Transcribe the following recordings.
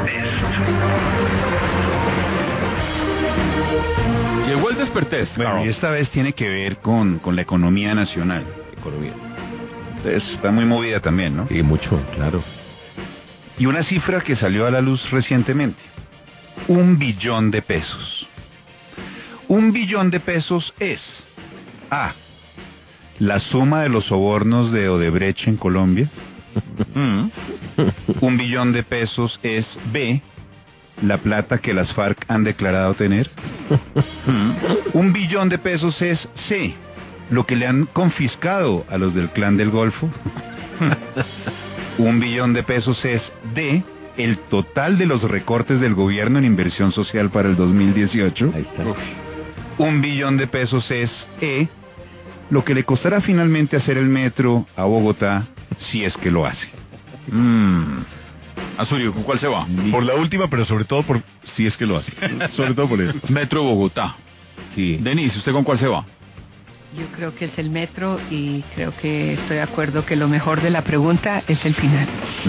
Llegó el despertés. Bueno, y esta vez tiene que ver con la economía nacional. Economía. Entonces, está muy movida también, ¿no? Sí, mucho, claro. Y una cifra que salió a la luz recientemente. 1 billón de pesos. 1 billón de pesos es A, la suma de los sobornos de Odebrecht en Colombia. 1 billón de pesos es B, la plata que las FARC han declarado tener. 1 billón de pesos es C, lo que le han confiscado a los del Clan del Golfo. 1 billón de pesos es D, el total de los recortes del gobierno en inversión social para el 2018. Ahí está. 1 billón de pesos es E, lo que le costará finalmente hacer el metro a Bogotá, si es que lo hace. Azurio, ¿con cuál se va? Por la última, pero sobre todo por si es que lo hace. Sobre todo por eso. Metro Bogotá. Sí. Denise, ¿usted con cuál se va? Yo creo que es el metro y creo que estoy de acuerdo que lo mejor de la pregunta es el final.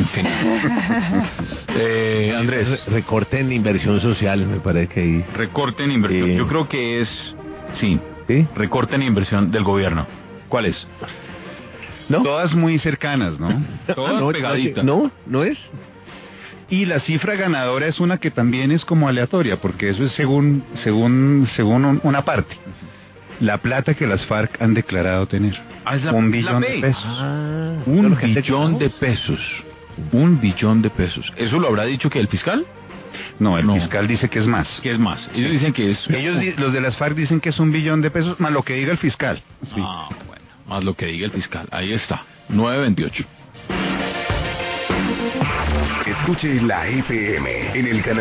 Andrés. Recorte en inversión social, me parece que ahí. Recorte en inversión. Sí. Yo creo que es... Sí. ¿Sí? Recorte en inversión del gobierno. ¿Cuál es? ¿No? Todas muy cercanas, ¿no? Todas no, pegaditas. No, no es. Y la cifra ganadora es una que también es como aleatoria, porque eso es según una parte. La plata que las FARC han declarado tener. Es 1 billón de pesos. Un billón de pesos. 1 billón de pesos. ¿Eso lo habrá dicho que el fiscal? No, el No. fiscal dice que es más. ¿Qué es más? Ellos dicen que es... Los de las FARC dicen que es 1 billón de pesos, más lo que diga el fiscal. Sí. Ah, bueno. Más lo que diga el fiscal. Ahí está. 928. Escuche la FM en el canal